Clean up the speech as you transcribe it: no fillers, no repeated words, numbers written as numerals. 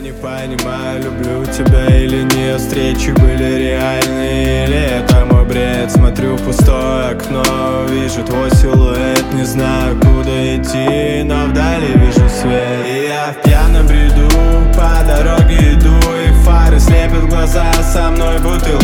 не понимаю, люблю тебя или нет. Встречи были реальны или это мой бред? Смотрю в пустое окно, вижу твой силуэт. Не знаю, куда идти, но вдали вижу свет. И я в пьяном бреду по дороге иду, и фары слепят глаза, со мной бутылка